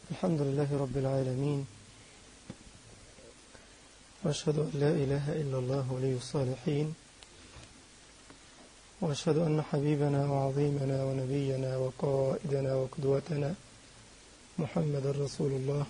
الحمد لله رب العالمين، وأشهد أن لا إله إلا الله ولي الصالحين، وأشهد أن حبيبنا وعظيمنا ونبينا وقائدنا وقدوتنا محمد رسول الله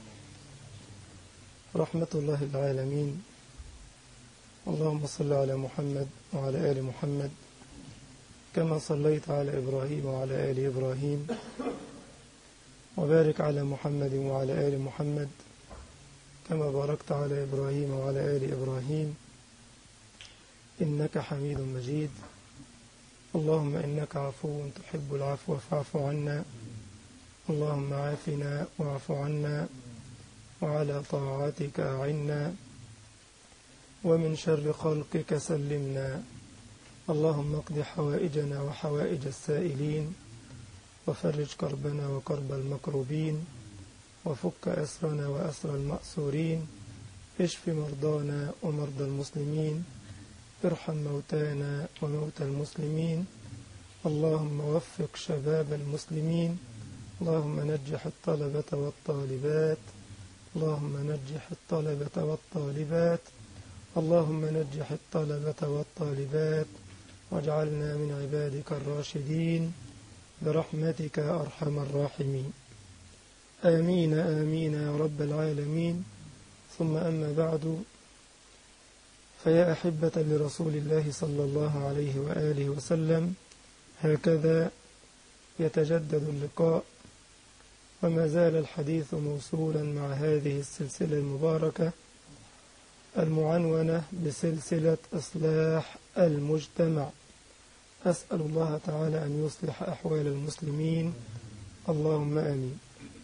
رحمة الله العالمين. اللهم صل على محمد وعلى آل محمد كما صليت على إبراهيم وعلى آل إبراهيم، وبارك على محمد وعلى آل محمد كما باركت على إبراهيم وعلى آل إبراهيم إنك حميد مجيد. اللهم إنك عفو تحب العفو فاعف عنا، اللهم عافنا واعف عنا، وعلى طاعتك أعنا، ومن شر خلقك سلمنا. اللهم اقض حوائجنا وحوائج السائلين، وفرج كربنا وكرب المكروبين، وفك أسرنا وأسر المأسورين، اشف مرضانا ومرضى المسلمين، ارحم موتانا وموتى المسلمين. اللهم وفق شباب المسلمين، اللهم نجح الطلبة والطالبات، اللهم نجح الطلبة والطالبات، اللهم نجح الطلبة والطالبات، واجعلنا من عبادك الراشدين برحمتك أرحم الراحمين. آمين آمين يا رب العالمين. ثم أما بعد، فيا أحبة لرسول الله صلى الله عليه وآله وسلم، هكذا يتجدد اللقاء، وما زال الحديث موصولا مع هذه السلسلة المباركة المعنونة بسلسلة إصلاح المجتمع. أسأل الله تعالى أن يصلح أحوال المسلمين، اللهم آمين.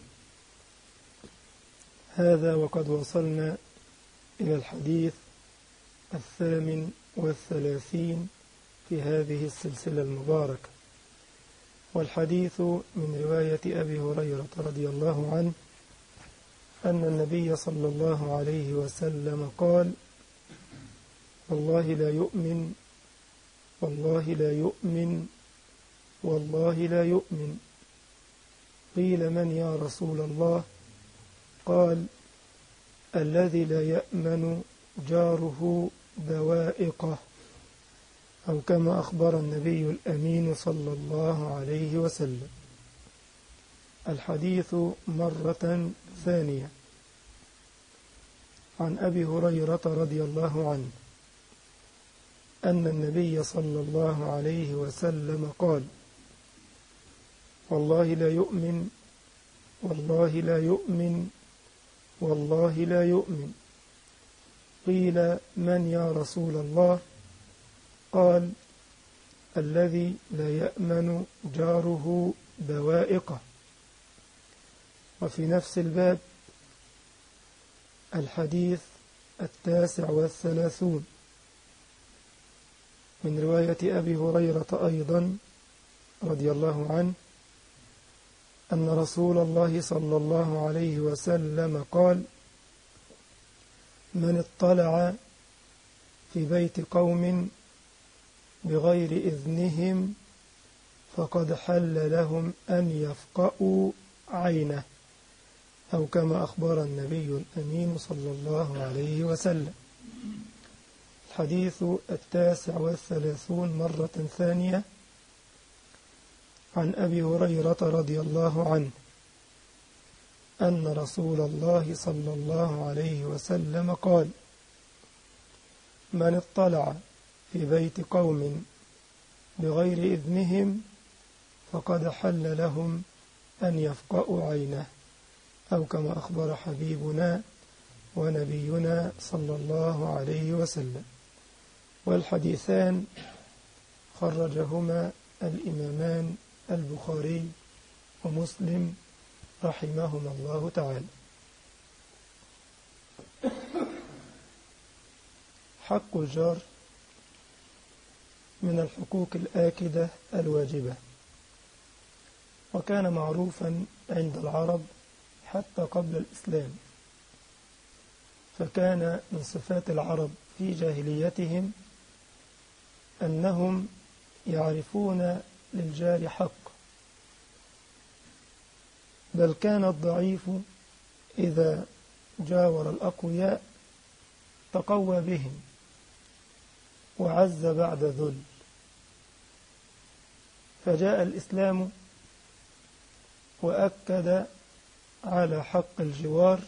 هذا وقد وصلنا إلى الحديث 38 في هذه السلسلة المباركة، والحديث من رواية أبي هريرة رضي الله عنه أن النبي صلى الله عليه وسلم قال: والله لا يؤمن، والله لا يؤمن، والله لا يؤمن. قيل: من يا رسول الله؟ قال: الذي لا يأمن جاره بوائقه، أو كما أخبر النبي الأمين صلى الله عليه وسلم. الحديث مرة ثانية عن أبي هريرة رضي الله عنه أن النبي صلى الله عليه وسلم قال: والله لا يؤمن، والله لا يؤمن، والله لا يؤمن. قيل: من يا رسول الله؟ قال: الذي لا يأمن جاره بوائقه. وفي نفس الباب الحديث 39 من رواية أبي هريرة أيضا رضي الله عنه أن رسول الله صلى الله عليه وسلم قال: من اطلع في بيت قوم بغير إذنهم فقد حل لهم أن يفقأوا عينه، أو كما أخبر النبي الأمين صلى الله عليه وسلم. الحديث 39 مرة ثانية عن أبي هريرة رضي الله عنه أن رسول الله صلى الله عليه وسلم قال: من اطلع في بيت قوم بغير إذنهم فقد حل لهم أن يفقأوا عينه، أو كما أخبر حبيبنا ونبينا صلى الله عليه وسلم. والحديثان خرجهما الإمامان البخاري ومسلم رحمهما الله تعالى. حق الجار من الحقوق الآكدة الواجبة، وكان معروفا عند العرب حتى قبل الإسلام، فكان من صفات العرب في جاهليتهم أنهم يعرفون للجار حق، بل كان الضعيف إذا جاور الأقوياء تقوى بهم وعز بعد ذل. فجاء الإسلام وأكد على حق الجوار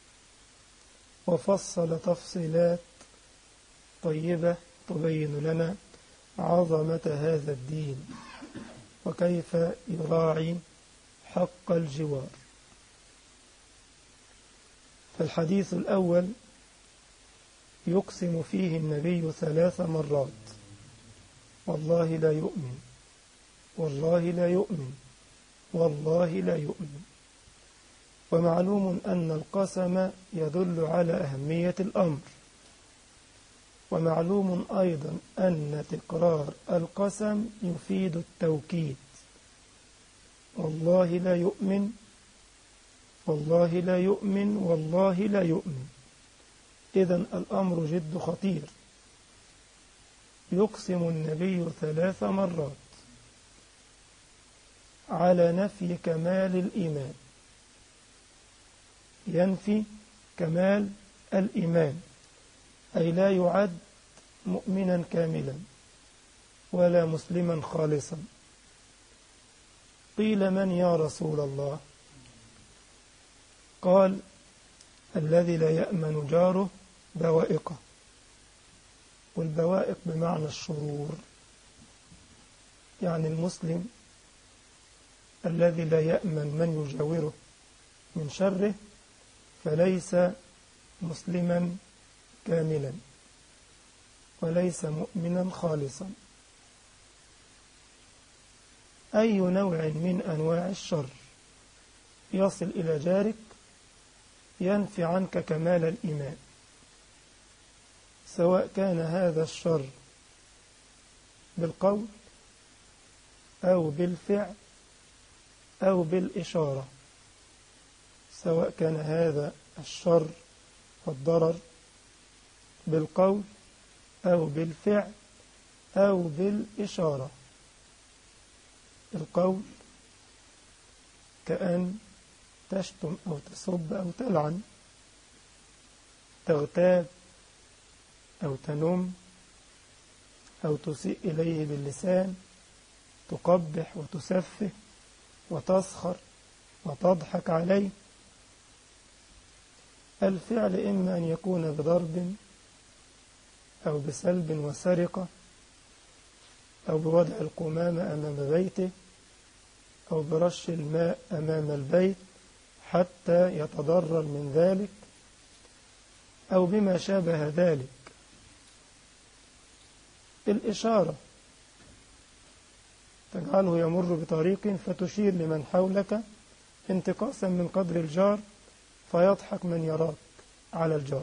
وفصل تفصيلات طيبة تبين لنا عظمة هذا الدين وكيف يراعي حق الجوار. فالحديث الأول يقسم فيه النبي 3 مرات: والله لا يؤمن، والله لا يؤمن، والله لا يؤمن. ومعلوم أن القسم يدل على أهمية الأمر، ومعلوم أيضا أن تكرار القسم يفيد التوكيد: والله لا يؤمن، والله لا يؤمن، والله لا يؤمن. إذن الأمر جد خطير. يقسم النبي 3 مرات على نفي كمال الإيمان، ينفي كمال الإيمان، أي لا يعد مؤمنا كاملا ولا مسلما خالصا. قيل: من يا رسول الله؟ قال: الذي لا يأمن جاره بوائقه. والبوائق بمعنى الشرور، يعني المسلم الذي لا يأمن من يجاوره من شره فليس مسلما كاملا وليس مؤمنا خالصا. أي نوع من أنواع الشر يصل إلى جارك ينفي عنك كمال الإيمان، سواء كان هذا الشر بالقول أو بالفعل أو بالإشارة، سواء كان هذا الشر والضرر بالقول أو بالفعل أو بالإشارة. القول كأن تشتم أو تسب أو تلعن، تغتاب أو تنم أو تسيء إليه باللسان، تقبح وتسفه وتسخر وتضحك عليه. الفعل إما أن يكون بضرب أو بسلب وسرقة أو بوضع القمامة أمام بيته أو برش الماء أمام البيت حتى يتضرر من ذلك أو بما شابه ذلك. الإشارة تجعله يمر بطريق فتشير لمن حولك انتقاصا من قدر الجار فيضحك من يراك على الجار.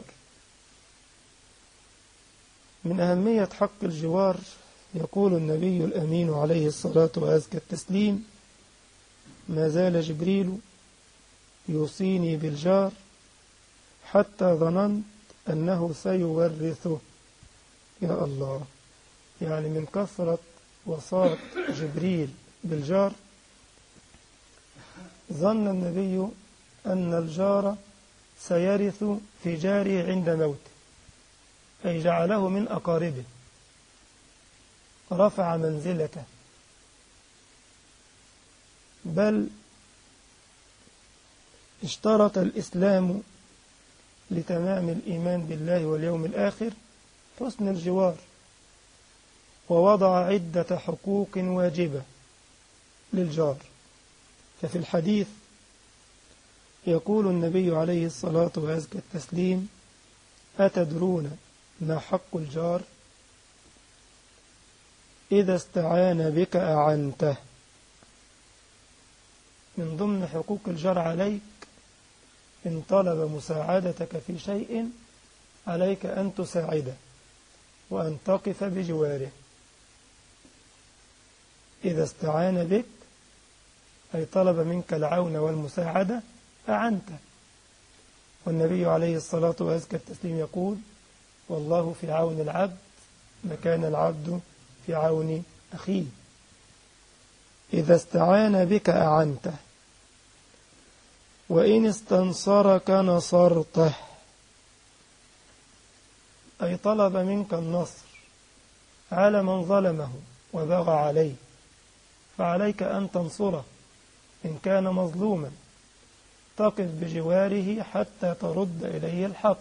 من أهمية حق الجوار يقول النبي الأمين عليه الصلاة وأزكى التسليم: ما زال جبريل يوصيني بالجار حتى ظننت أنه سيورثه. يا الله، يعني من كثرة وصاة جبريل بالجار ظن النبي أن الجار سيرث في جاره عند موته، أي جعله من أقاربه، رفع منزلته، بل اشترط الإسلام لتمام الإيمان بالله واليوم الآخر حسن الجوار، ووضع عدة حقوق واجبة للجار. ففي الحديث يقول النبي عليه الصلاة وأزكى التسليم: أتدرون ما حق الجار؟ إذا استعان بك أعنته. من ضمن حقوق الجار عليك إن طلب مساعدتك في شيء عليك أن تساعده وأن تقف بجواره. إذا استعان بك أي طلب منك العون والمساعدة أعنته. والنبي عليه الصلاة وأزكى التسليم يقول: والله في عون العبد ما كان العبد في عون أخيه. إذا استعان بك أعنته. وإن استنصرك نصرته، أي طلب منك النصر على من ظلمه وبغى عليه، فعليك أن تنصره إن كان مظلوما، تقف بجواره حتى ترد إليه الحق.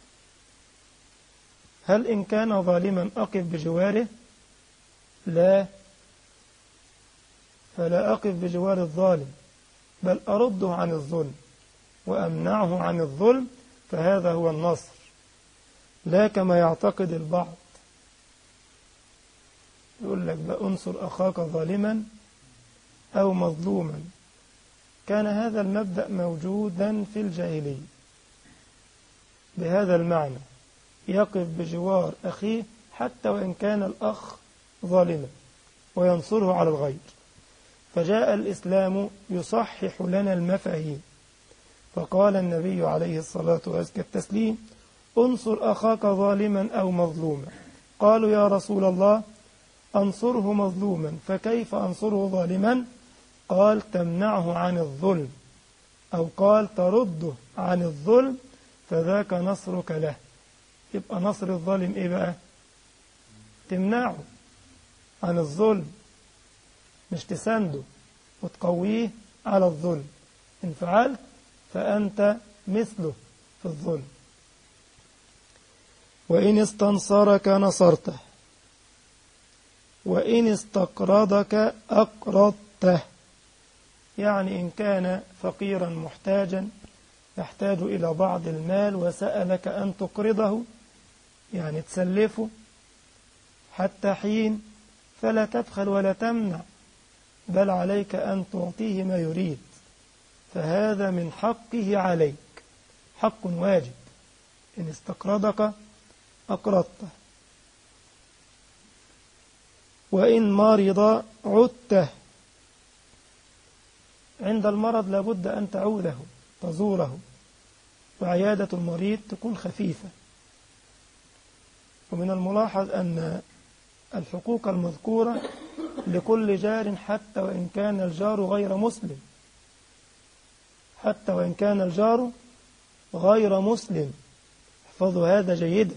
هل إن كان ظالما أقف بجواره؟ لا، فلا أقف بجوار الظالم، بل أرده عن الظلم وأمنعه عن الظلم، فهذا هو النصر، لا كما يعتقد البعض، يقول لك بأنصر أخاك ظالما أو مظلوما. كان هذا المبدأ موجودا في الجاهلية بهذا المعنى، يقف بجوار أخيه حتى وإن كان الأخ ظالما وينصره على الغير. فجاء الإسلام يصحح لنا المفاهيم، فقال النبي عليه الصلاة والتسليم: انصر أخاك ظالما أو مظلوما. قالوا: يا رسول الله، أنصره مظلوما، فكيف أنصره ظالما؟ قال: تمنعه عن الظلم، أو قال ترده عن الظلم، فذاك نصرك له. يبقى نصر الظالم إيه بقى؟ تمنعه عن الظلم، مش تسنده وتقويه على الظلم. إن فعلت فأنت مثله في الظلم. وإن استنصرك نصرته، وإن استقرضك أقرضته، يعني إن كان فقيرا محتاجا يحتاج إلى بعض المال وسألك أن تقرضه، يعني تسلفه حتى حين، فلا تبخل ولا تمنع، بل عليك أن تعطيه ما يريد، فهذا من حقه عليك، حق واجب. إن استقرضك أقرضته. وإن مرض عدته، عند المرض لابد أن تعوده تزوره، وعيادة المريض تكون خفيفة. ومن الملاحظ أن الحقوق المذكورة لكل جار، حتى وإن كان الجار غير مسلم، حتى وإن كان الجار غير مسلم. احفظوا هذا جيدا.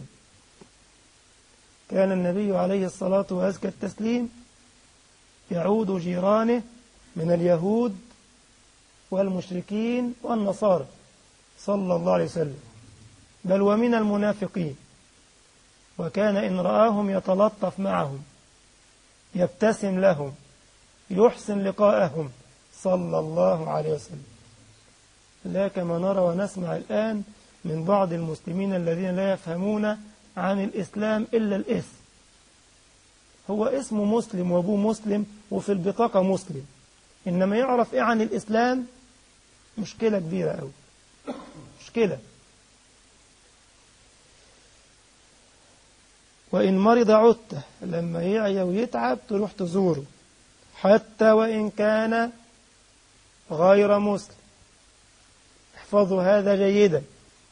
كان النبي عليه الصلاة وأزكى التسليم يعود جيرانه من اليهود والمشركين والنصارى صلى الله عليه وسلم، بل ومن المنافقين، وكان إن رآهم يتلطف معهم، يبتسم لهم، يحسن لقاءهم صلى الله عليه وسلم، لا كما نرى ونسمع الآن من بعض المسلمين الذين لا يفهمون عن الإسلام إلا الاسم. هو اسمه مسلم وأبوه مسلم وفي البطاقة مسلم، إنما يعرف إيه عن الإسلام؟ مشكلة كبيرة أوي، مشكلة. وإن مرض عدته، لما يعيا ويتعب تروح تزوره، حتى وإن كان غير مسلم. احفظوا هذا جيدا.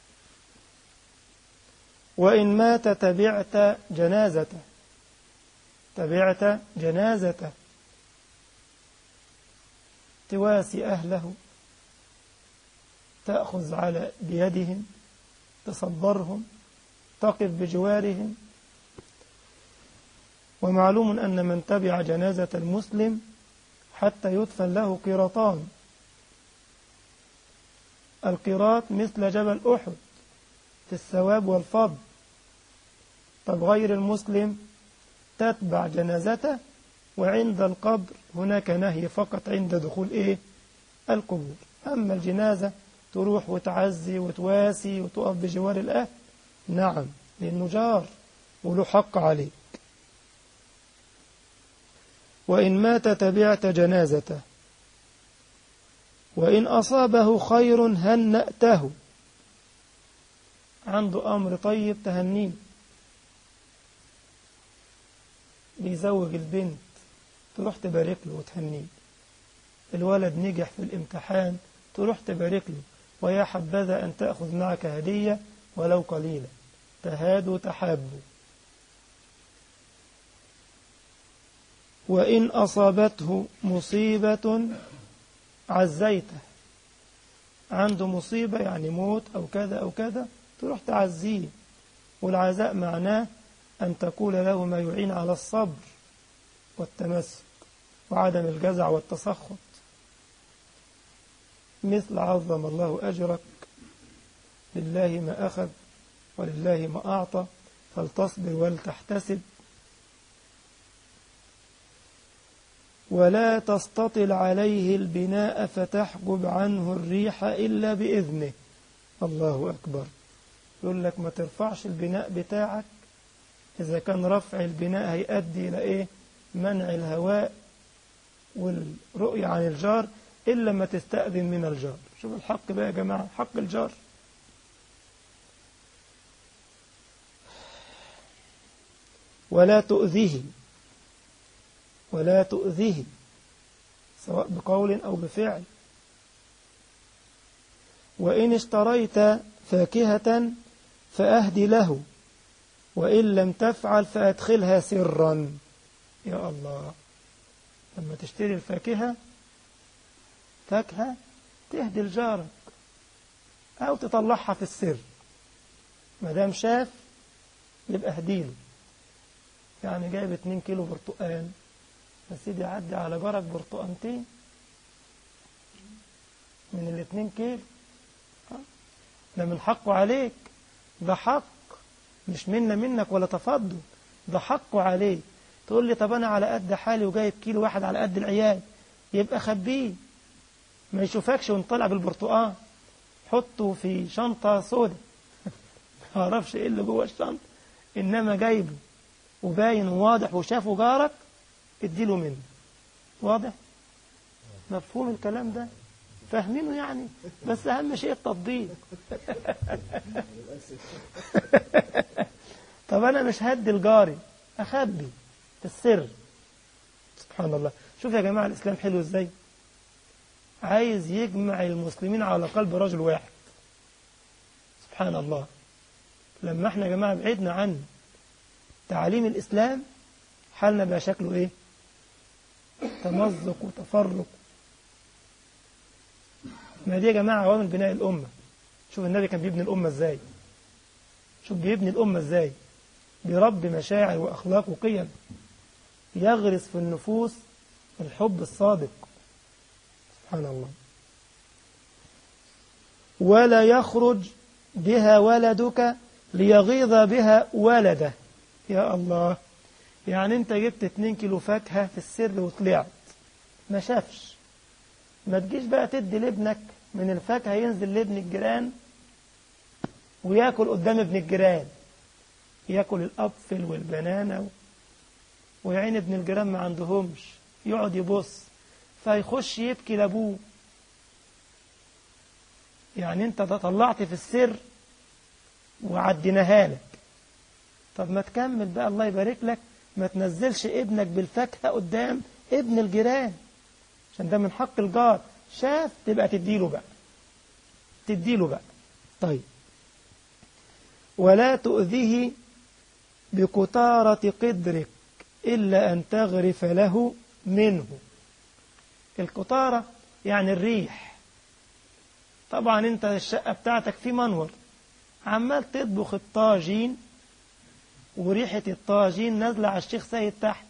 وإن مات تبعت جنازته، تبعت جنازته، تواسي أهله، تأخذ على بيدهم، تصبرهم، تقف بجوارهم. ومعلوم أن من تبع جنازة المسلم حتى يدفن له قيراطان. القيراط مثل جبل أحد في الثواب والفضل. طب غير المسلم تتبع جنازته، وعند القبر هناك نهي فقط عند دخول القبور. أما الجنازة تروح وتعزي وتواسي وتقف بجوار الأهل، نعم، لأنه جار وله حق عليك. وإن مات تبعت جنازته، وإن أصابه خير هنأته، عنده أمر طيب تهنيه، بيزوج البنت تروح تبارك له وتهنيه، الولد نجح في الامتحان تروح تبارك له، ويا حبذا أن تأخذ معك هدية ولو قليلة، تهادوا تحابوا. وإن أصابته مصيبة عزيته، عنده مصيبة يعني موت أو كذا أو كذا، تروح تعزيه. والعزاء معناه أن تقول له ما يعين على الصبر والتمسك وعدم الجزع والتسخط، مثل عظم الله أجرك، لله ما أخذ ولله ما أعطى، فلتصبر ولتحتسب، ولا تستطل عليه البناء فتحجب عنه الريح إلا بإذنه. الله أكبر. يقول لك ما ترفعش البناء بتاعك إذا كان رفع البناء هيؤدي إلى إيه؟ منع الهواء والرؤية عن الجار، إلا ما تستأذن من الجار. شوف الحق بقى يا جماعة، حق الجار. ولا تؤذيه، ولا تؤذيه سواء بقول أو بفعل. وإن اشتريت فاكهة فأهد له، وإن لم تفعل فأدخلها سرا. يا الله، لما تشتري الفاكهة فاكهة تهدي لجارك أو تطلعها في السر، ما دام شاف يبقى اهديله. يعني جايب 2 كيلو برتقان، بس يدي يعدي على جارك برتقانتين من 2 كيلو، ده من حقه عليك، ده حق مش منك ولا تفضل، ده حقه عليك. تقول لي طب أنا على قد حالي وجايب كيلو واحد على قد العيال، يبقى خبيه ما يشوفكش ونطلع بالبرتقان، حطه في شنطة سودة ما اعرفش ايه اللي جوه الشنطة، انما جايبه وباين وواضح وشافه جارك اديله منه. واضح؟ مفهوم الكلام ده؟ فاهمينه يعني؟ بس اهم شيء التطبيق. طب انا مش هدي لجاري، اخبي في السر. سبحان الله. شوف يا جماعة الاسلام حلو ازاي، عايز يجمع المسلمين على قلب رجل واحد. سبحان الله. لما احنا يا جماعة بعدنا عن تعاليم الإسلام حالنا بقى شكله ايه؟ تمزق وتفرق. ما دي يا جماعة عوامل بناء الأمة. شوف النبي كان بيبني الأمة ازاي، شوف بيبني الأمة ازاي، بيربي مشاعر وأخلاق وقيم، يغرس في النفوس الحب الصادق. سبحان الله. ولا يخرج بها ولدك ليغيظ بها ولده. يا الله، يعني انت جبت 2 كيلو فاكهة في السر وطلعت ما شافش، ما تجيش بقى تدي لابنك من الفاكهة ينزل لابن الجيران وياكل قدام ابن الجيران، ياكل الأبفل والبنانة، ويعين ابن الجيران ما عندهمش، يقعد يبص فيخش يبكي لابوه. يعني انت طلعت في السر وعديناها لك، طب ما تكمل بقى الله يبارك لك، ما تنزلش ابنك بالفاكهة قدام ابن الجيران، عشان ده من حق الجار. شاف تبقى تديله بقى. طيب. ولا تؤذيه بكتارة قدرك إلا أن تغرف له منه. الكتارة يعني الريح. طبعا انت الشقة بتاعتك في منور، عمال تطبخ الطاجين وريحة الطاجين نازلة على الشيخ سيد تحت،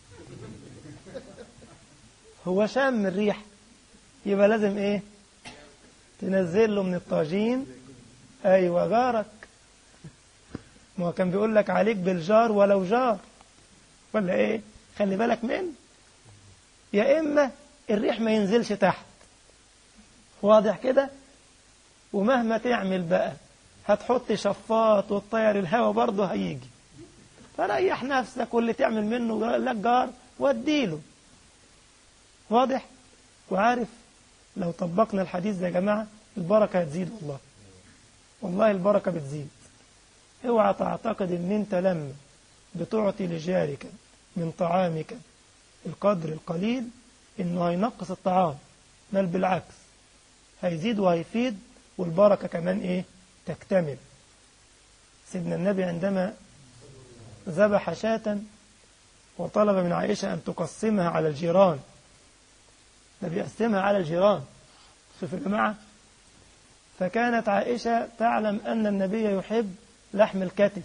هو شام الريح، يبقى لازم ايه؟ تنزل له من الطاجين. ايوه جارك، ما هو كان بيقول لك عليك بالجار ولو جار، ولا ايه؟ خلي بالك منه، يا اما الريح ما ينزلش تحت. واضح كده؟ ومهما تعمل بقى هتحط شفاط وتطير الهواء برضه هيجي، فريح نفسك، واللي تعمل منه لك جار وديله. واضح؟ وعارف لو طبقنا الحديث ده يا جماعة البركة هتزيد، والله البركة بتزيد. اوعى تعتقد ان انت لما بتعطي لجارك من طعامك القدر القليل انه هينقص الطعام، بل بالعكس هيزيد وهيفيد، والبركة كمان ايه؟ تكتمل. سيدنا النبي عندما ذبح شاة وطلب من عائشة أن تقسمها على الجيران، ده بيقسمها على الجيران. شوف يا جماعة، فكانت عائشة تعلم أن النبي يحب لحم الكتف،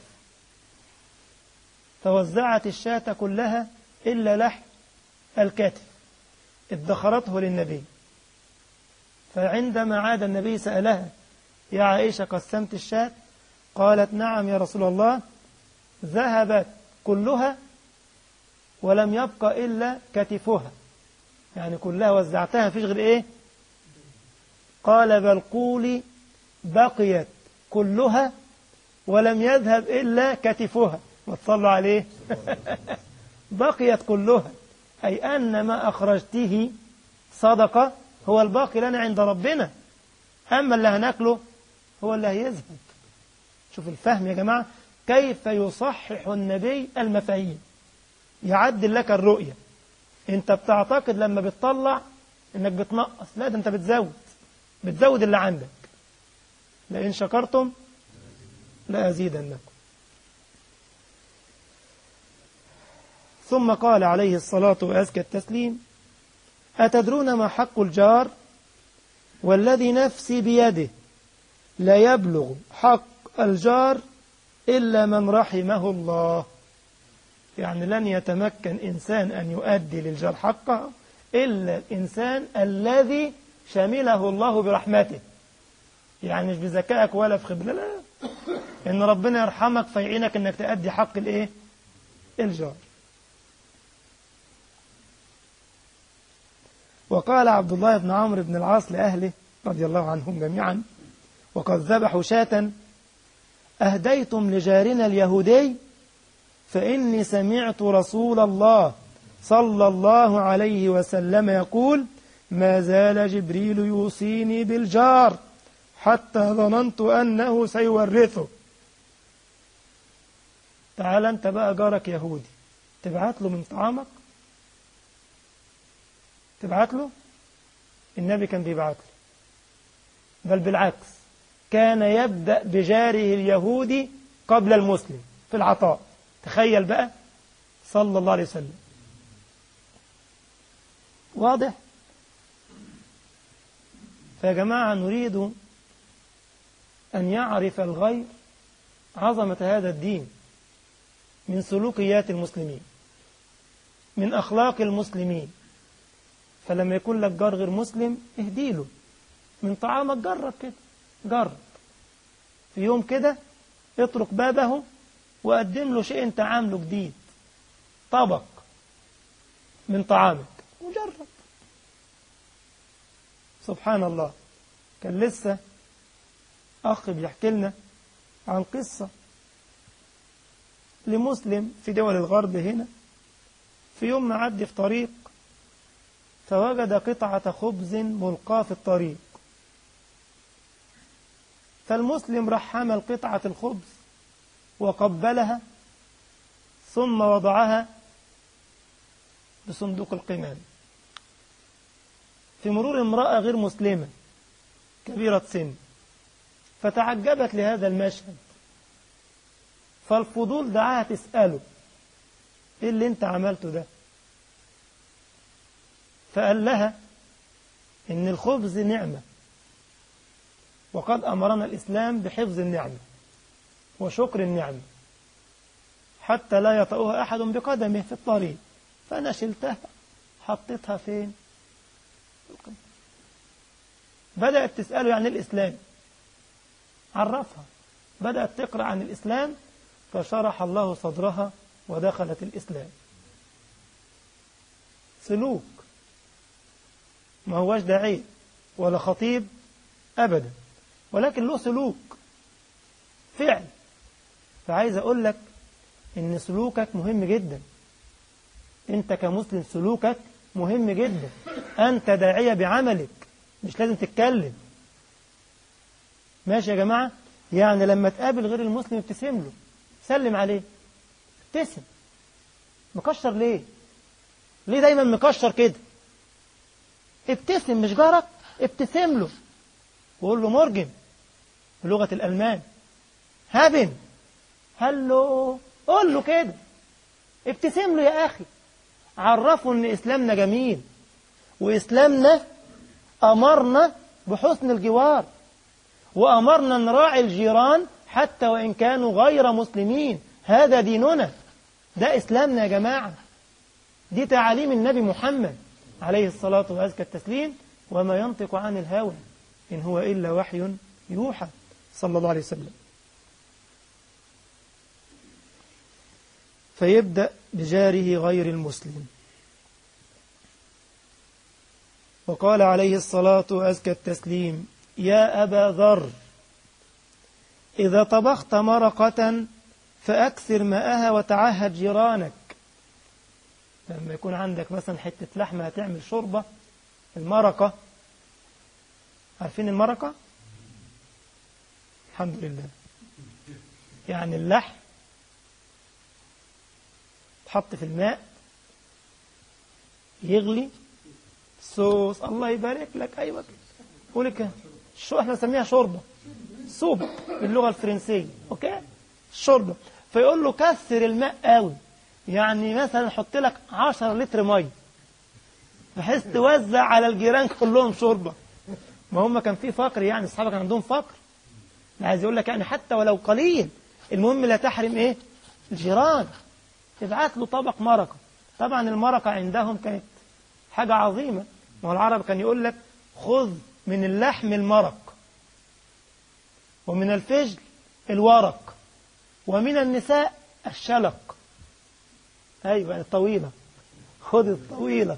فوزعت الشاة كلها إلا لحم الكتف، ادخرته للنبي. فعندما عاد النبي سألها: يا عائشة قسمت الشاة؟ قالت: نعم يا رسول الله، ذهبت كلها ولم يبقى إلا كتفها، يعني كلها وزعتها فيش غير إيه؟ قال: بل قولي بقيت كلها ولم يذهب إلا كتفها. وتصلوا عليه. بقيت كلها، أي أن ما أخرجته صدقة هو الباقي لنا عند ربنا، أما اللي هناكله هو اللي هيذهب. شوف الفهم يا جماعة، كيف يصحح النبي المفاهيم، يعدل لك الرؤية. انت بتعتقد لما بتطلع انك بتنقص، لا، ده انت بتزود اللي عندك. لئن شكرتم لأزيدنكم. ثم قال عليه الصلاة وأزكى التسليم: أتدرون ما حق الجار؟ والذي نفسي بيده لا يبلغ حق الجار إلا من رحمه الله. يعني لن يتمكن إنسان أن يؤدي للجار حقه إلا الإنسان الذي شمله الله برحمته، يعني مش بذكائك ولا في خبرة، لا، إن ربنا يرحمك فيعينك أنك تؤدي حق الإيه؟ الجار. وقال عبد الله بن عمرو بن العاص لأهله رضي الله عنهم جميعا: وقد ذبحوا شاة أهديتم لجارنا اليهودي، فإني سمعت رسول الله صلى الله عليه وسلم يقول: ما زال جبريل يوصيني بالجار حتى ظننت أنه سيورثه. تعال أنت بقى جارك يهودي، تبعت له من طعامك؟ تبعت له؟ النبي كان بيبعت له، بل بالعكس، كان يبدأ بجاره اليهودي قبل المسلم في العطاء. تخيل بقى، صلى الله عليه وسلم. واضح؟ فيا جماعة نريد أن يعرف الغير عظمة هذا الدين، من سلوكيات المسلمين، من أخلاق المسلمين. فلما يكون لك جار غير مسلم اهديله من طعامك، جرب كده، جرب في يوم كده، اترك بابه وقدم له شيء انت عامله جديد، طبق من طعامك، وجرب. سبحان الله. كان لسه أخ بيحكي لنا عن قصة لمسلم في دول الغرب هنا، في يوم معدي في طريق فوجد قطعة خبز ملقاة في الطريق، فالمسلم راح حمل قطعة الخبز وقبلها ثم وضعها بصندوق القمامة. في مرور امرأة غير مسلمة كبيرة سن فتعجبت لهذا المشهد، فالفضول دعاها تسأله: ايه اللي انت عملته ده؟ فقال لها إن الخبز نعمة، وقد أمرنا الإسلام بحفظ النعمة وشكر النعمة حتى لا يطأها أحد بقدمه في الطريق، فأنا شلتها حطيتها فين؟ بدأت تسأله يعني الإسلام، عرفها، بدأت تقرأ عن الإسلام، فشرح الله صدرها ودخلت الإسلام. سلوك، ما هوش داعية ولا خطيب أبدا، ولكن له سلوك فعل. فعايز أقول لك إن سلوكك مهم جدا، أنت كمسلم سلوكك مهم جدا، أنت داعية بعملك، مش لازم تتكلم. ماشي يا جماعة؟ يعني لما تقابل غير المسلم ابتسم له، سلم عليه، ابتسم. مكشر ليه؟ ليه دايما مكشر كده؟ ابتسم، مش جارك، ابتسم له وقول له مرجم بلغة الألمان، هابن، هلو، قول له كده، ابتسم له يا أخي، عرفه إن إسلامنا جميل، وإسلامنا أمرنا بحسن الجوار، وأمرنا نراعي الجيران حتى وإن كانوا غير مسلمين. هذا ديننا، ده إسلامنا يا جماعة، دي تعاليم النبي محمد عليه الصلاة وأزكى التسليم. وما ينطق عن الهوى إن هو إلا وحي يوحى صلى الله عليه وسلم. فيبدأ بجاره غير المسلم. وقال عليه الصلاة وأزكى التسليم: يا أبا ذر، إذا طبخت مرقة فأكثر ماءها وتعهد جيرانك. لما يكون عندك مثلا حتة لحمة هتعمل شوربة، المرقة، عارفين المرقة؟ الحمد لله. يعني اللحم تحط في الماء يغلي، صوص، الله يبارك لك، أيوة قولي كده، شو احنا نسميها شوربة، سوب باللغة الفرنسية، أوكي، شوربة. فيقول له كثر الماء قوي، يعني مثلا حط لك 10 لتر مية بحيث توزع على الجيران كلهم شوربة. ما هم كان في فقر، يعني أصحابك كان عندهم فقر، عايز يقول لك يعني حتى ولو قليل، المهم لا تحرم إيه الجيران. تبعت له طبق مرقة. طبعا المرقة عندهم كانت حاجة عظيمة. ما هو العرب كان يقول لك خذ من اللحم المرق، ومن الفجل الورق، ومن النساء الشلق. أيوة الطويلة، خذ الطويلة.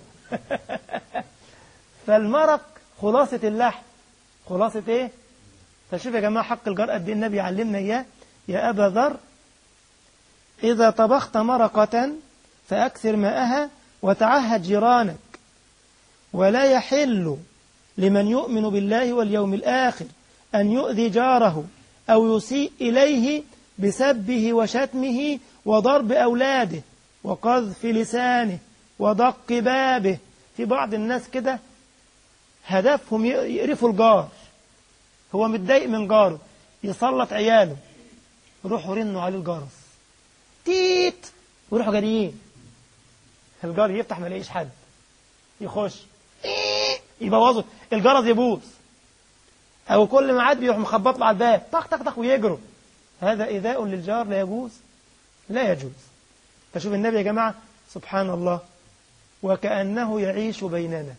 فالمرق خلاصة اللحم، خلاصة إيه؟ فشوف يا جماعة حق الجار قد إيه النبي علمنا إياه. يا أبا ذر، إذا طبخت مرقة فأكثر ماءها وتعهد جيرانك، ولا يحل لمن يؤمن بالله واليوم الآخر أن يؤذي جاره أو يسيء إليه بسبه وشتمه وضرب أولاده وقذف لسانه ودق بابه. في بعض الناس كده هدفهم يقرفوا الجار، هو متضايق من جاره، يسلط عياله، يروحوا رنوا عليه الجرس، تيت، ويروحوا جاريين، الجار يفتح ما يلاقيش حد، يخش يبوظوا الجرس، يبوظ، او كل ما عاد يروح مخبط له على الباب، طق طق طق، ويجروا. هذا إيذاء للجار لا يجوز، لا يجوز. فشوف النبي يا جماعة سبحان الله، وكأنه يعيش بيننا،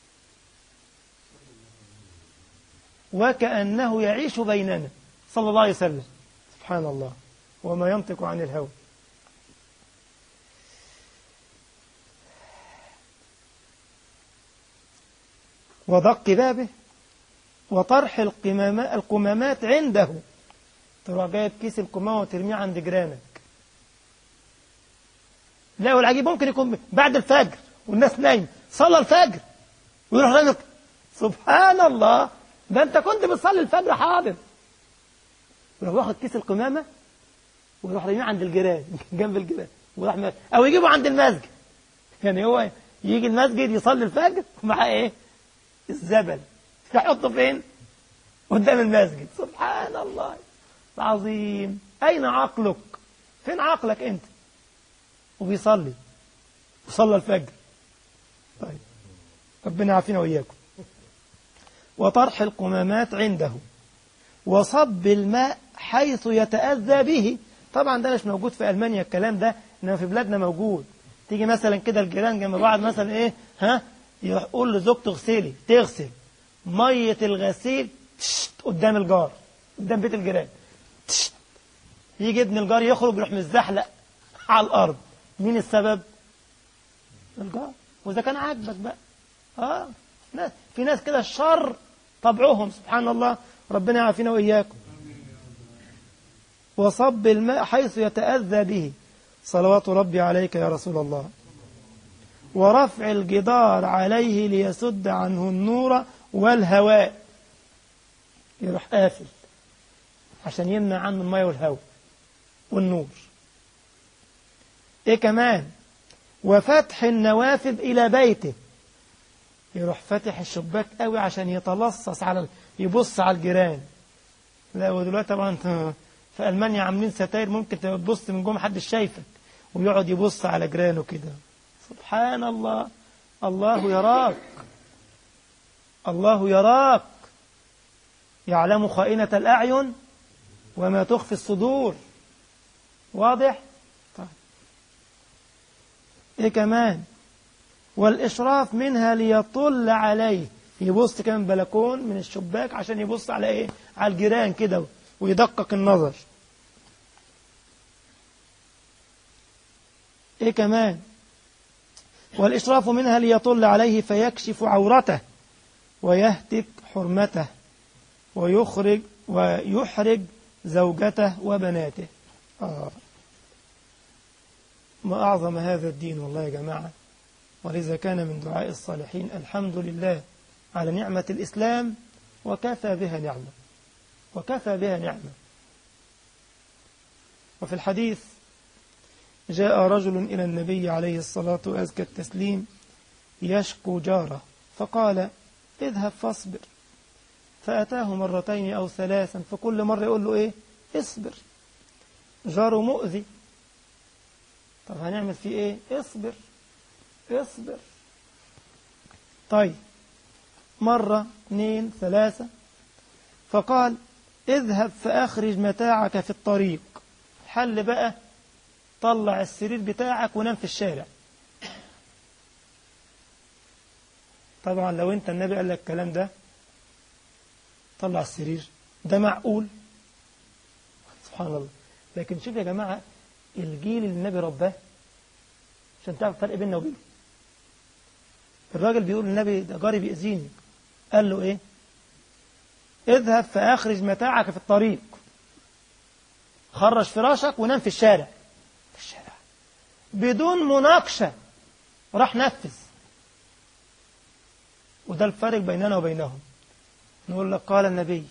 وكأنه يعيش بيننا صلى الله عليه وسلم، سبحان الله، وما ينطق عن الهوى. ودق بابه وطرح القمامات عنده. تروح جايب كيس القمامة وترميه عند جيرانك. لا، والعجيب ممكن يكون بعد الفجر والناس نايم، صلى الفجر ويروح رامي. سبحان الله، ده انت كنت بتصلي الفجر، حاضر. يروح واخد كيس القمامة ويروح راميه عند الجيران، جنب الجيران، ويروح او يجيبه عند المسجد. يعني هو يجي المسجد يصلي الفجر ومعاه ايه؟ الزبل، يحطه فين؟ قدام المسجد. سبحان الله العظيم، أين عقلك؟ فين عقلك أنت؟ وبيصلي وصلى الفجر. طيب ربنا يعافينا وإياكم. وطرح القمامات عنده وصب الماء حيث يتأذى به. طبعا ده مش موجود في ألمانيا الكلام ده، إنما في بلادنا موجود. تيجي مثلا كده الجيران جنب بعض مثلا إيه، يقول لزوجته اغسلي، تغسل مية الغسيل قدام الجار، قدام بيت الجيران، يجي ابن الجار يخرج يروح مزحلق على الأرض. مين السبب؟ الجار. وإذا كان عاجبك بقى في ناس كده الشر طبعهم، سبحان الله، ربنا يعافينا وإياكم. وصب الماء حيث يتأذى به، صلوات ربي عليك يا رسول الله. ورفع الجدار عليه ليسد عنه النور والهواء، يروح قافل عشان يمنع عنه الماء والهواء والنور. ايه كمان؟ وفتح النوافذ الى بيته، يروح فتح الشباك قوي عشان يتلصص يبص على الجيران. لا، ودلوقتي طبعا في ألمانيا عاملين ستاير ممكن تبص من جوه محدش شايفك، ويقعد يبص على جيرانه كده. سبحان الله، الله يراك، الله يراك، يعلم خائنة الأعين وما تخفي الصدور. واضح؟ طيب. إيه كمان؟ والإشراف منها ليطل عليه، يبص كمان بلكون من الشباك عشان يبص على إيه؟ على الجيران كده ويدقق النظر. إيه كمان؟ والإشراف منها ليطل عليه فيكشف عورته ويهتك حرمته ويحرج زوجته وبناته. ما أعظم هذا الدين والله يا جماعة. ولذا كان من دعاء الصالحين: الحمد لله على نعمة الإسلام وكفى بها نعمة، وكفى بها نعمة. وفي الحديث: جاء رجل إلى النبي عليه الصلاة وأزكى التسليم يشكو جاره، فقال: اذهب فاصبر. فأتاه مرتين أو ثلاثا، فكل مرة يقول له إيه؟ اصبر، جاره مؤذي. طب هنعمل فيه إيه؟ اصبر اصبر. طيب مرة اثنين ثلاثة، فقال: اذهب فأخرج متاعك في الطريق. حل بقى، طلع السرير بتاعك ونام في الشارع. طبعا لو انت النبي قال لك الكلام ده، طلع السرير، ده معقول؟ سبحان الله. لكن شوف يا جماعة الجيل اللي النبي رباه، عشان تعرف الفرق بيننا وبينه. الراجل بيقول للنبي: ده جاري بيأذيني. قال له ايه؟ اذهب فأخرج متاعك في الطريق. خرج فراشك ونام في الشارع. في الشارع بدون مناقشة، راح نفذ. وده الفرق بيننا وبينهم. نقول لك: قال النبي،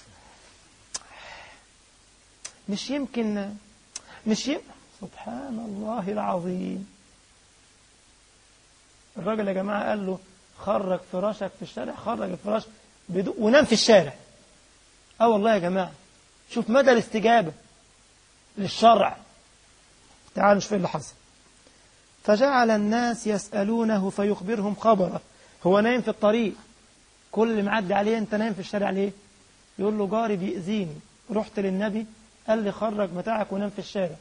مش يمكن. سبحان الله العظيم. الراجل يا جماعة قال له: خرج فراشك في الشارع. خرج الفراش ونام في الشارع. والله يا جماعة شوف مدى الاستجابة للشرع. تعالوا نشوف اللي حصل. فجعل الناس يسألونه فيخبرهم خبره. هو نايم في الطريق، كل اللي معدي عليه: انت نايم في الشارع ليه؟ يقول له: جاري بيأذيني، رحت للنبي قال لي خرج متاعك ونام في الشارع.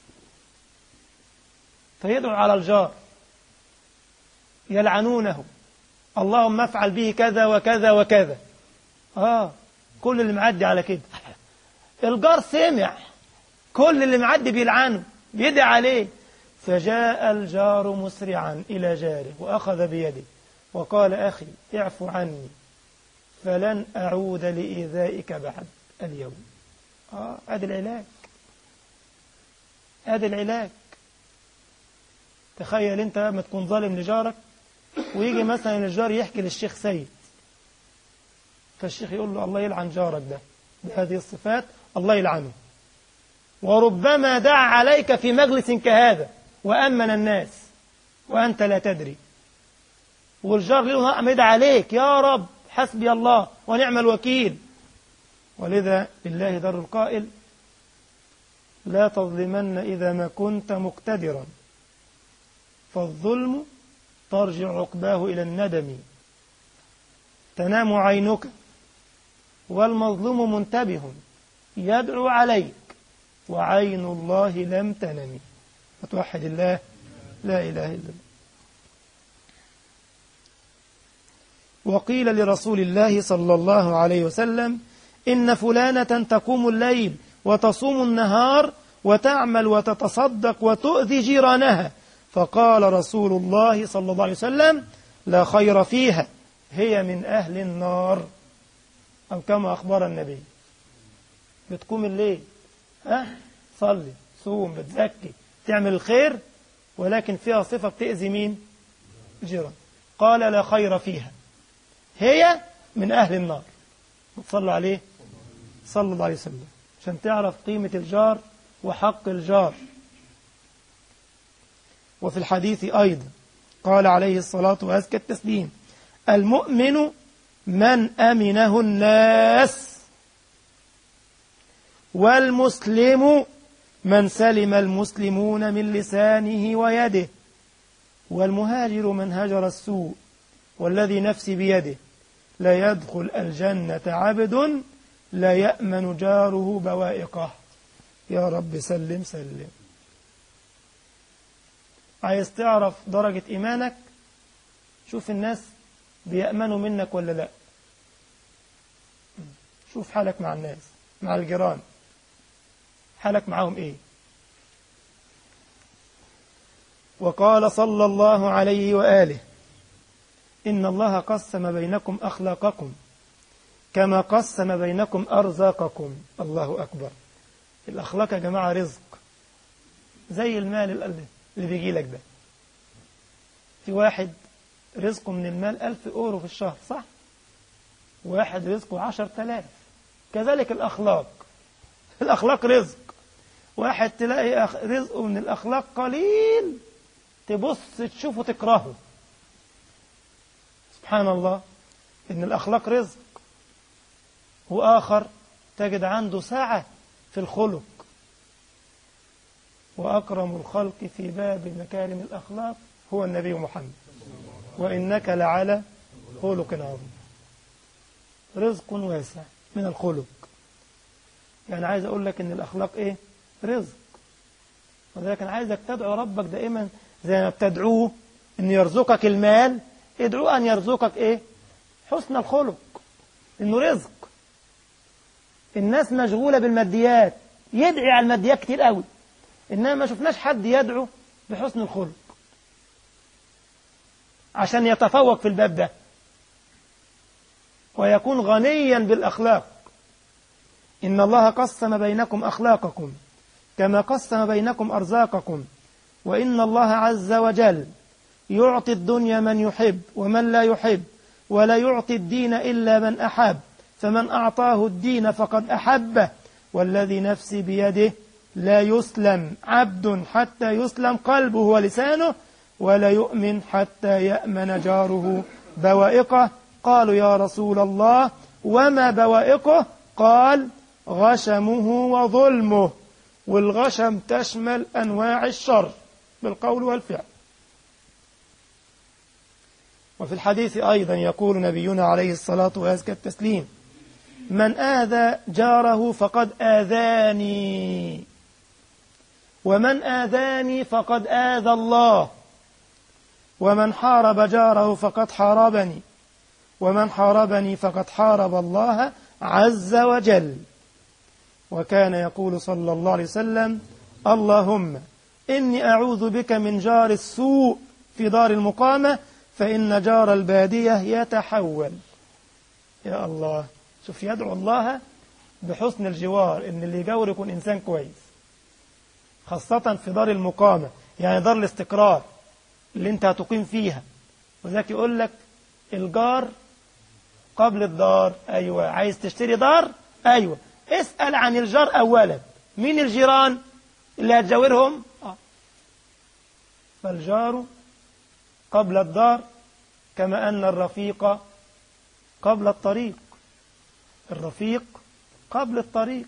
فيدعو على الجار، يلعنونه: اللهم افعل به كذا وكذا وكذا. كل اللي معدي على كده. الجار سمع كل اللي معدي بيلعنه، بيدعي عليه. فجاء الجار مسرعا إلى جاره وأخذ بيده وقال: أخي اعف عني فلن أعود لإيذائك بعد اليوم. أدي العلاج، أدي العلاج. تخيل أنت ما تكون ظالم لجارك، ويجي مثلا الجار يحكي للشيخ سيد، فالشيخ يقول له: الله يلعن جارك ده بهذه الصفات، الله يلعنه. وربما دعا عليك في مجلس كهذا وأمن الناس وأنت لا تدري، والجار له أمد عليك: يا رب حسبي الله ونعم الوكيل. ولذا لله در القائل: لا تظلمن إذا ما كنت مقتدرا، فالظلم ترجع عقباه إلى الندم. تنام عينك والمظلوم منتبه يدعو عليك وعين الله لم تنم. فتوحد الله، لا إله إلا الله. وقيل لرسول الله صلى الله عليه وسلم: إن فلانة تقوم الليل وتصوم النهار وتعمل وتتصدق وتؤذي جيرانها. فقال رسول الله صلى الله عليه وسلم: لا خير فيها، هي من أهل النار. أو كما أخبر النبي. بتقوم الليل، صلي، صوم، بتزكي، تعمل الخير، ولكن فيها صفة بتأذي مين؟ جيران. قال: لا خير فيها، هي من أهل النار. صلوا عليه صلى الله عليه وسلم عشان تعرف قيمة الجار وحق الجار. وفي الحديث أيضا قال عليه الصلاة وأزكى التسليم: المؤمن من أمنه الناس، والمسلم من سلم المسلمون من لسانه ويده، والمهاجر من هجر السوء، والذي نفسي بيده لا يدخل الجنة عبد لا يأمن جاره بوائقه. يا رب سلم سلم. عايز تعرف درجة إيمانك؟ شوف الناس بيأمنوا منك ولا لا. شوف حالك مع الناس، مع الجيران، حالك معهم إيه. وقال صلى الله عليه وآله: إن الله قسم بينكم أخلاقكم كما قسم بينكم أرزاقكم. الله أكبر. الأخلاق يا جماعة رزق، زي المال اللي بيجي لك ده. في واحد رزقه من المال 1000 أورو في الشهر، صح؟ واحد رزقه 10,000. كذلك الأخلاق. الأخلاق رزق. واحد تلاقي رزقه من الأخلاق قليل، تبص تشوفه تكرهه. سبحان الله، إن الأخلاق رزق. وآخر تجد عنده سعة في الخلق. وأكرم الخلق في باب مكارم الأخلاق هو النبي محمد، وإنك لعلى خلق عظيم. رزق واسع من الخلق. يعني عايز أقول لك إن الأخلاق إيه؟ رزق. وذلك أنا عايزك تدعو ربك دائما زي ما بتدعوه إن يرزقك المال، ادعوه أن يرزقك إيه؟ حسن الخلق. إنه رزق. الناس مشغولة بالماديات، يدعي على الماديات كتير قوي، إنما ما شفناش حد يدعو بحسن الخلق عشان يتفوق في الباب ده ويكون غنيا بالأخلاق. إن الله قسم بينكم أخلاقكم كما قسم بينكم أرزاقكم، وإن الله عز وجل يعطي الدنيا من يحب ومن لا يحب، ولا يعطي الدين إلا من أحب، فمن أعطاه الدين فقد أحبه، والذي نفسي بيده لا يسلم عبد حتى يسلم قلبه ولسانه، ولا يؤمن حتى يأمن جاره بوائقه. قالوا يا رسول الله وما بوائقه؟ قال غشمه وظلمه. والغشم تشمل أنواع الشر بالقول والفعل. وفي الحديث أيضا يقول نبينا عليه الصلاة وأزكى التسليم: من آذى جاره فقد آذاني، ومن آذاني فقد آذى الله، ومن حارب جاره فقد حاربني، ومن حاربني فقد حارب الله عز وجل. وكان يقول صلى الله عليه وسلم: اللهم إني أعوذ بك من جار السوء في دار المقامة، فإن جار البادية يتحول. يا الله، شوف يدعو الله بحسن الجوار، إن اللي يجاور يكون إنسان كويس، خاصة في دار المقامة، يعني دار الاستقرار اللي انت هتقيم فيها. وذلك يقول لك الجار قبل الدار. أيوة، عايز تشتري دار؟ أيوة، اسأل عن الجار أولا. مين الجيران اللي هتجاورهم؟ فالجار قبل الدار، كما أن الرفيق قبل الطريق. الرفيق قبل الطريق.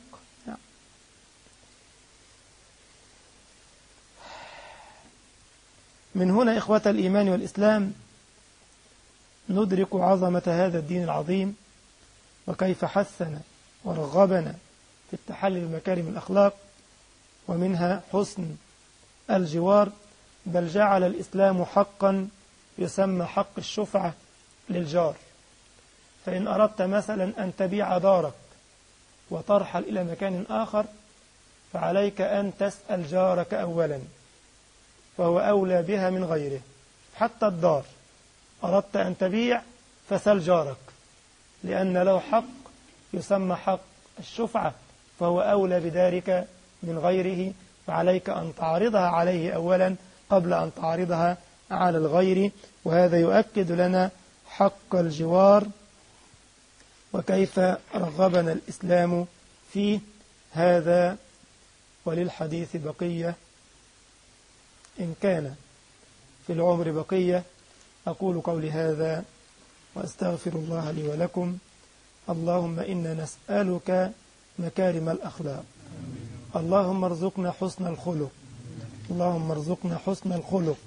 من هنا إخوة الإيمان والإسلام ندرك عظمة هذا الدين العظيم، وكيف حثنا ورغبنا في التحلي بمكارم الأخلاق، ومنها حسن الجوار. بل جعل الإسلام حقا يسمى حق الشفعة للجار. فإن أردت مثلا أن تبيع دارك وترحل إلى مكان آخر، فعليك أن تسأل جارك أولا، فهو أولى بها من غيره. حتى الدار أردت أن تبيع فسل جارك، لأن له حق يسمى حق الشفعة، فهو أولى بذلك من غيره، فعليك أن تعرضها عليه أولا قبل أن تعرضها على الغير. وهذا يؤكد لنا حق الجوار وكيف رغبنا الإسلام في هذا. وللحديث بقية إن كان في العمر بقية. أقول قولي هذا وأستغفر الله لي ولكم. اللهم إنا نسألك مكارم الأخلاق، اللهم ارزقنا حسن الخلق، اللهم ارزقنا حسن الخلق،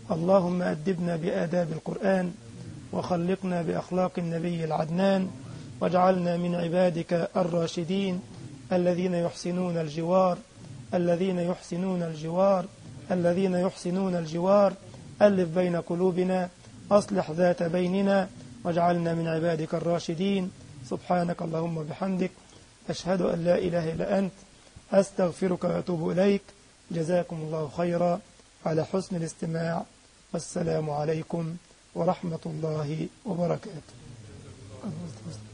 اللهم أدبنا بآداب القرآن، وخلقنا بأخلاق النبي العدنان، واجعلنا من عبادك الراشدين الذين يحسنون الجوار الذين يحسنون الجوار الذين يحسنون الجوار. ألف بين قلوبنا، أصلح ذات بيننا، واجعلنا من عبادك الراشدين. سبحانك اللهم وبحمدك، أشهد أن لا إله إلا أنت، أستغفرك وأتوب إليك. جزاكم الله خيرا على حسن الاستماع، والسلام عليكم ورحمة الله وبركاته.